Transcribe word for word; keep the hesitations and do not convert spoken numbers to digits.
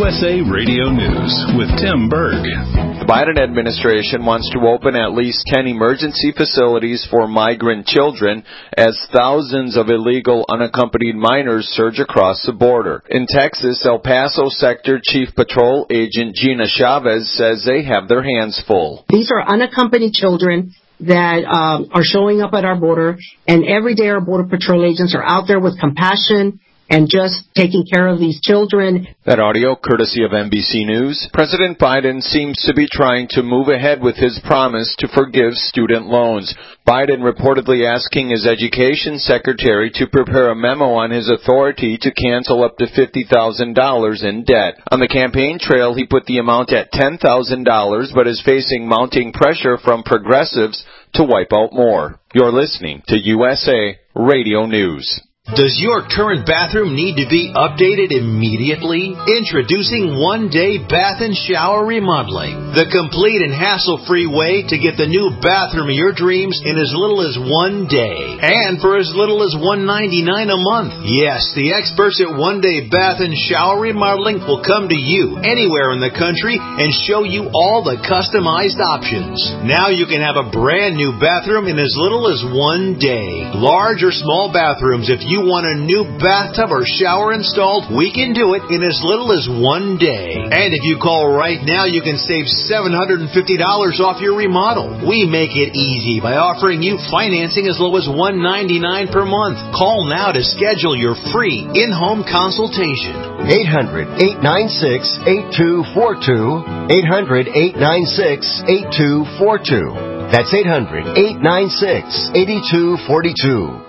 S A Radio News with Tim Berg. The Biden administration wants to open at least ten emergency facilities for migrant children as thousands of illegal unaccompanied minors surge across the border. In Texas, El Paso Sector Chief Patrol Agent Gina Chavez says they have their hands full. These are unaccompanied children that um, are showing up at our border, and every day our Border Patrol agents are out there with compassion and just taking care of these children. That audio, courtesy of N B C News. President Biden seems to be trying to move ahead with his promise to forgive student loans. Biden reportedly asking his education secretary to prepare a memo on his authority to cancel up to fifty thousand dollars in debt. On the campaign trail, he put the amount at ten thousand dollars, but is facing mounting pressure from progressives to wipe out more. You're listening to U S A Radio News. Does your current bathroom need to be updated immediately? Introducing One Day Bath and Shower Remodeling, the complete and hassle-free way to get the new bathroom of your dreams in as little as one day, and for as little as one hundred ninety-nine dollars a month. Yes, the experts at One Day Bath and Shower Remodeling will come to you anywhere in the country and show you all the customized options. Now you can have a brand new bathroom in as little as one day. Large or small bathrooms, if you want a new bathtub or shower installed, we can do it in as little as one day. And if you call right now, you can save seven hundred fifty dollars off your remodel. We make it easy by offering you financing as low as one hundred ninety-nine dollars per month. Call now to schedule your free in-home consultation. eight hundred, eight nine six, eight two four two. eight hundred, eight nine six, eight two four two. That's eight hundred, eight nine six, eight two four two.